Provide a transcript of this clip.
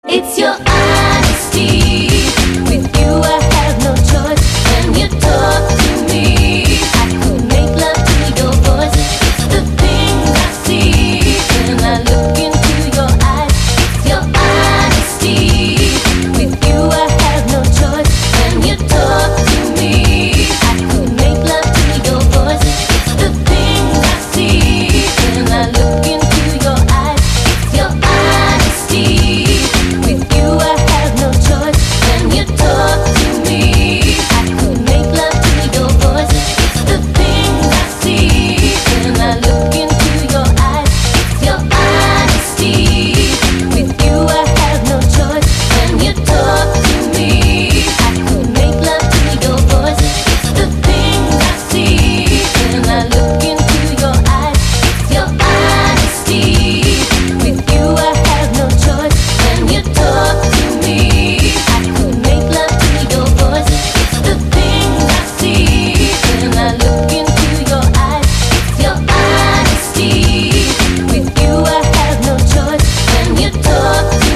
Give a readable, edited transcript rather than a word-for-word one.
It's your honesty. With you I have no choice. When you talk to me, I could make love to your voice. It's the things I see when I look into your eyes. It's your honesty. With you I have no choice. When you talk to me, I could make love to your voice. It's the things I see when I look into your eyes. It's your honesty. With you I have no choice. When you talk to me, I could make love to your voice. It's the things I see when I look into your eyes. It's your honesty. With you I have no choice. When you talk to me, I could make love to your voice. It's the things I see when I look into your eyes. It's your honesty. With you I have no choice. When you talk to me, I could make love to your voice. It's the things I see when I look into your eyes. It's your honesty. With you I have no choice. When you talk to